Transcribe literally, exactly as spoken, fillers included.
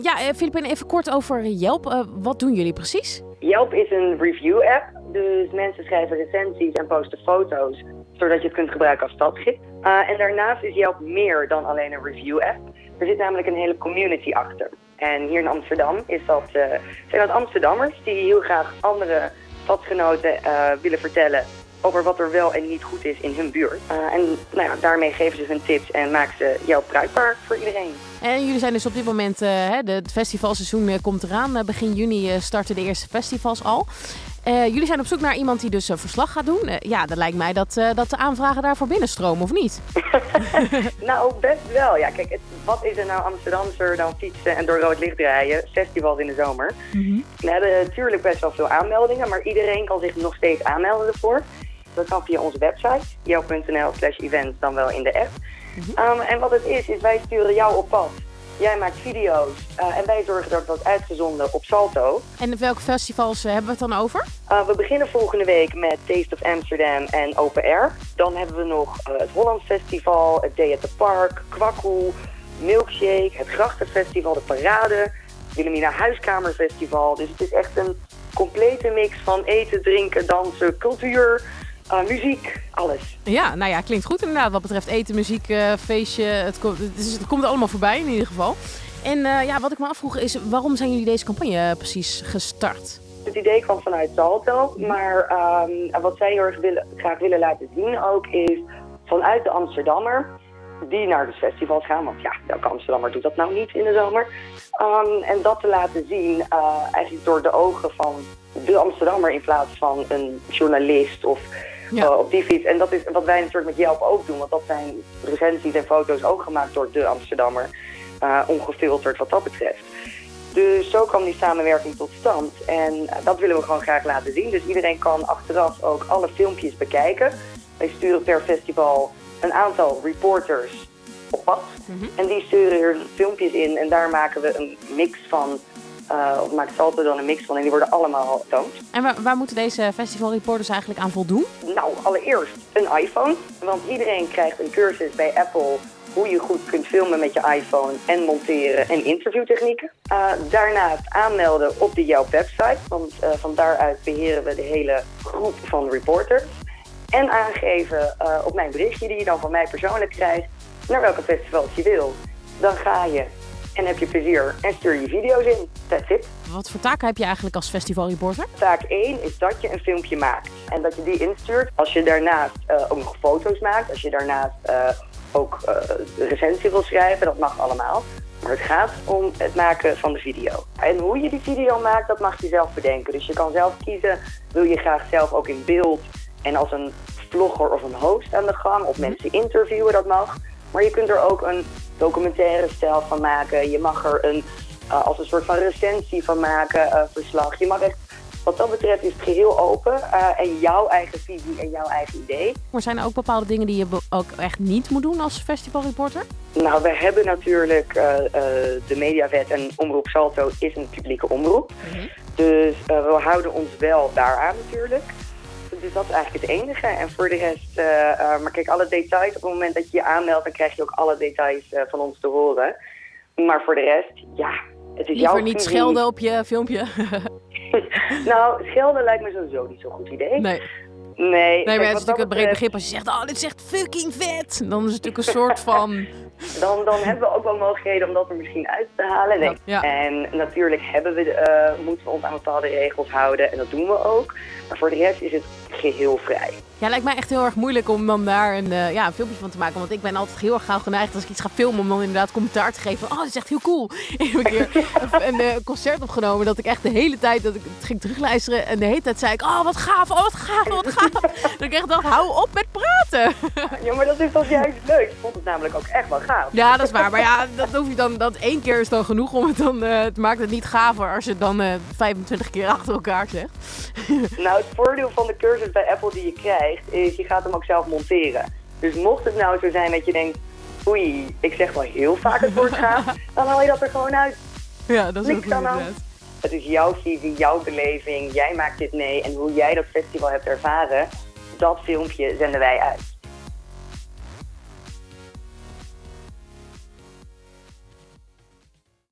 Ja, uh, Filipijn, even kort over Yelp. Uh, wat doen jullie precies? Yelp is een review-app. Dus mensen schrijven recensies en posten foto's, zodat je het kunt gebruiken als stadsgids. Uh, en daarnaast is Yelp meer dan alleen een review-app. Er zit namelijk een hele community achter. En hier in Amsterdam is dat, uh, zijn dat Amsterdammers die heel graag andere stadsgenoten uh, willen vertellen over wat er wel en niet goed is in hun buurt. Uh, en nou ja, daarmee geven ze hun tips en maken ze Yelp bruikbaar voor iedereen. En jullie zijn dus op dit moment, uh, hè, het festivalseizoen uh, komt eraan. Uh, begin juni uh, starten de eerste festivals al. Uh, jullie zijn op zoek naar iemand die dus uh, verslag gaat doen. Uh, ja, dan lijkt mij dat, uh, dat de aanvragen daarvoor binnenstromen, of niet? Nou, best wel. Ja, kijk, het, wat is er nou Amsterdamser dan fietsen en door rood licht rijden? Festivals in de zomer. Mm-hmm. We hebben natuurlijk best wel veel aanmeldingen, maar iedereen kan zich nog steeds aanmelden ervoor. Dat kan via onze website, yelp punt n l slash events, dan wel in de app. Mm-hmm. Um, en wat het is, is wij sturen jou op pad. Jij maakt video's uh, en wij zorgen dat het wordt uitgezonden op Salto. En welke festivals uh, hebben we het dan over? Uh, we beginnen volgende week met Taste of Amsterdam en Open Air. Dan hebben we nog uh, het Holland Festival, het Day at the Park, Kwakkoe, Milkshake, het Grachtenfestival, de Parade, Wilhelmina Huiskamerfestival. Dus het is echt een complete mix van eten, drinken, dansen, cultuur, uh, muziek, alles. Ja, nou ja, klinkt goed inderdaad wat betreft eten, muziek, uh, feestje. Het, ko- het, is, het komt er allemaal voorbij in ieder geval. En uh, ja, wat ik me afvroeg is, waarom zijn jullie deze campagne precies gestart? Het idee kwam vanuit Salto, maar um, wat zij heel erg willen, graag willen laten zien ook is vanuit de Amsterdammer die naar de festivals gaan. Want ja, welke Amsterdammer doet dat nou niet in de zomer? Um, en dat te laten zien uh, eigenlijk door de ogen van de Amsterdammer in plaats van een journalist of ja. uh, op die fiets. En dat is wat wij natuurlijk met Yelp ook doen, want dat zijn recensies en foto's ook gemaakt door de Amsterdammer, uh, ongefilterd wat dat betreft. Dus zo kwam die samenwerking tot stand en uh, dat willen we gewoon graag laten zien. Dus iedereen kan achteraf ook alle filmpjes bekijken. Wij sturen per festival een aantal reporters op pad. Mm-hmm. En die sturen er filmpjes in en daar maken we een mix van, uh, of maakt Salto dan een mix van en die worden allemaal getoond. En waar, waar moeten deze festivalreporters eigenlijk aan voldoen? Nou, allereerst een iPhone, want iedereen krijgt een cursus bij Apple hoe je goed kunt filmen met je iPhone en monteren en interviewtechnieken. Uh, daarnaast aanmelden op de Yelp website, want uh, van daaruit beheren we de hele groep van reporters. En aangeven uh, op mijn berichtje die je dan van mij persoonlijk krijgt, naar welke festivals je wil. Dan ga je en heb je plezier en stuur je video's in. That's it. Wat voor taken heb je eigenlijk als festivalreporter? Taak één is dat je een filmpje maakt en dat je die instuurt. Als je daarnaast uh, ook nog foto's maakt, als je daarnaast uh, ook uh, de recensie wil schrijven, dat mag allemaal. Maar het gaat om het maken van de video. En hoe je die video maakt, dat mag je zelf bedenken. Dus je kan zelf kiezen, wil je graag zelf ook in beeld en als een vlogger of een host aan de gang, of mensen interviewen, dat mag. Maar je kunt er ook een documentaire stijl van maken. Je mag er een, uh, als een soort van recensie van maken, uh, verslag. Je mag echt, wat dat betreft is het geheel open. Uh, en jouw eigen visie en jouw eigen idee. Maar zijn er ook bepaalde dingen die je be- ook echt niet moet doen als festivalreporter? Nou, we hebben natuurlijk uh, uh, de mediawet en Omroep Salto is een publieke omroep. Mm-hmm. Dus uh, we houden ons wel daaraan natuurlijk. Dus dat is eigenlijk het enige. En voor de rest, uh, uh, maar kijk, alle details, op het moment dat je je aanmeldt, dan krijg je ook alle details uh, van ons te horen. Maar voor de rest, ja, het is jouw Liever niet visie. Schelden op je filmpje. Nou, schelden lijkt me sowieso niet zo'n goed idee. Nee. Nee, nee kijk, maar het is wat natuurlijk een breed betreft, begrip als je zegt, oh, dit is echt fucking vet. Dan is het natuurlijk een soort van... Dan, dan hebben we ook wel mogelijkheden om dat er misschien uit te halen. Nee. Ja. En natuurlijk hebben we, uh, moeten we ons aan bepaalde regels houden en dat doen we ook. Maar voor de rest is het geheel vrij. Ja, lijkt mij echt heel erg moeilijk om dan daar een, uh, ja, een filmpje van te maken. Want ik ben altijd heel erg gauw geneigd als ik iets ga filmen om dan inderdaad commentaar te geven. Van, oh, dit is echt heel cool. Ik heb een keer een, een uh, concert opgenomen dat ik echt de hele tijd, dat ik het ging terugluisteren. En de hele tijd zei ik, oh, wat gaaf, oh, wat gaaf, wat gaaf. Dat ik echt dacht, hou op met praten. Ja, maar dat is toch juist leuk. Ik vond het namelijk ook echt wel gaaf. Ja, dat is waar. Maar ja, dat hoef je dan, dat één keer is dan genoeg om het dan, uh, het maakt het niet gaver als je het dan uh, vijfentwintig keer achter elkaar zegt. Nou, het voordeel van de cursus bij Apple die je krijgt, is je gaat hem ook zelf monteren. Dus mocht het nou zo zijn dat je denkt, oei, ik zeg wel heel vaak het woord gaaf, dan haal je dat er gewoon uit. Ja, dat is niks aan hand. Het is jouw visie, jouw beleving, jij maakt dit mee en hoe jij dat festival hebt ervaren, dat filmpje zenden wij uit.